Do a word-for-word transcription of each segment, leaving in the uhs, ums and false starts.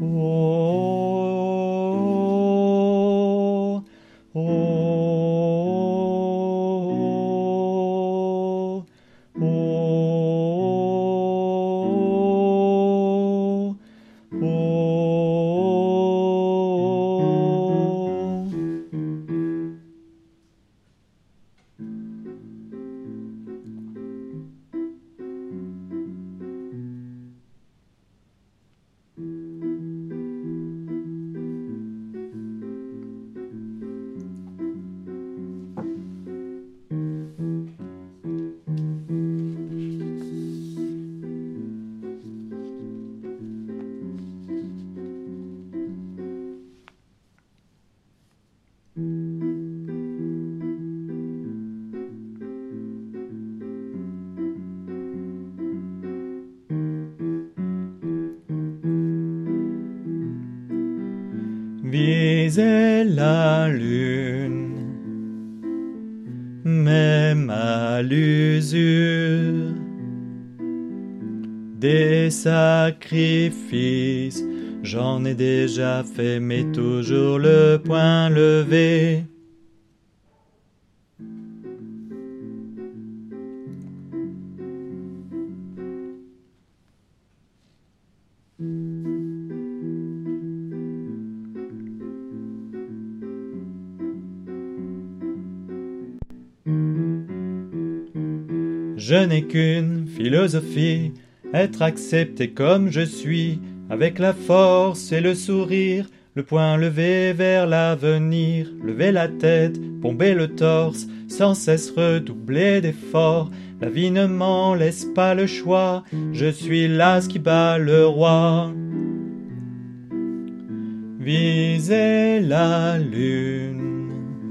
Oh, oh, oh, oh, oh. Viser la lune, même à l'usure, des sacrifices, j'en ai déjà fait, mais toujours le poing levé. Je n'ai qu'une philosophie, être accepté comme je suis, avec la force et le sourire, le poing levé vers l'avenir, lever la tête, bomber le torse, sans cesse redoubler d'efforts. La vie ne m'en laisse pas le choix, je suis l'as qui bat le roi. Viser la lune,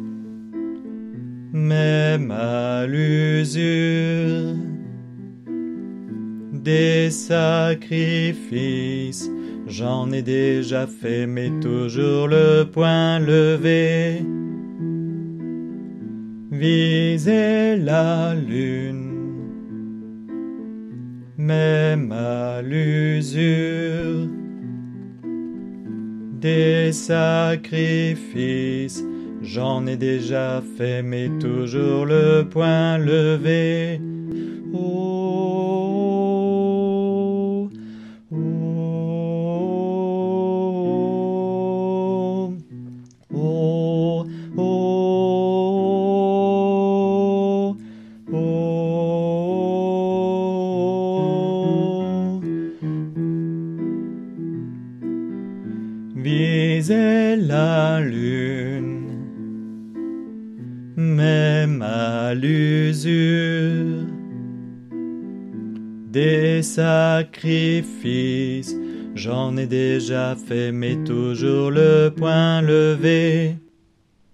même à l'usure, des sacrifices, j'en ai déjà fait, mais toujours le poing levé. Viser la lune, même à l'usure, des sacrifices, j'en ai déjà fait, mais toujours le poing levé. Oh, oh, oh, oh, oh, oh. Viser la lune, même à l'usure, des sacrifices, j'en ai déjà fait, mais toujours le poing levé.